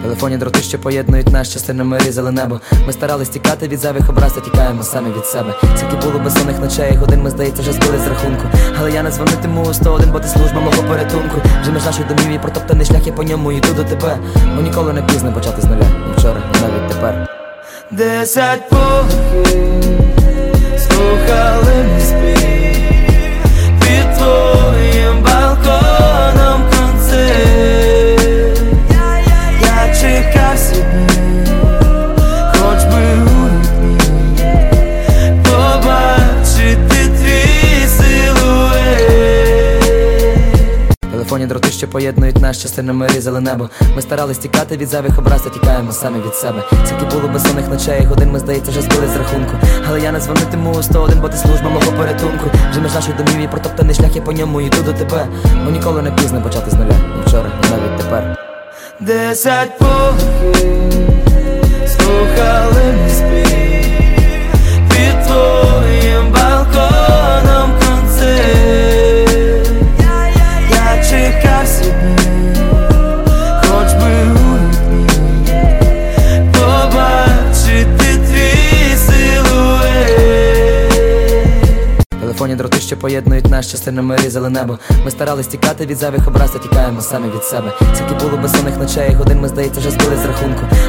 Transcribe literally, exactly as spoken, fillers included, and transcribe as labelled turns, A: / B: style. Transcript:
A: телефоні дроти, що поєднують нас, частинами різали небо. Ми старались тікати від зайвих образ, та тікаємо самі від себе. Скільки було безсонних ночей, годин ми, здається, вже збили з рахунку. Але я не дзвонитиму у сто один, бо ти служба мого порятунку. Вже між наших домів і протоптаний шлях, я по ньому йду до тебе. Бо ніколи не пізно почати з нуля, ні вчора, ні навіть тепер.
B: Десять поверхів слухали мій спів під твоїм балконом концерт. Я чекав себе, хоч би у вікні побачити твій силует.
A: В телефоні дроти, що поєднують нас, частинами різали небо. Ми старались тікати від зайвих образ, та тікаємо самі від себе. Скільки було безсонних ночей, годин ми, здається, вже збили з рахунку. Але я не дзвонитиму у сто один, бо ти служба мого порятунку. Вже між наших домів і протоптаний шлях, я по ньому йду до тебе. Бо ніколи не пізно почати з нуля, ні вчора, ні навіть тепер.
B: Десять поверхів слухали мій спів під твоїм балконом концерт. Я чекав себе, хоч би у вікні побачити твій силует.
A: В телефоні дроти, що поєднують нас, частинами різали небо. Ми старались тікати від зайвих образ, та тікаємо самі від себе. Скільки було безсонних ночей, годин ми, здається, вже збили з рахунку.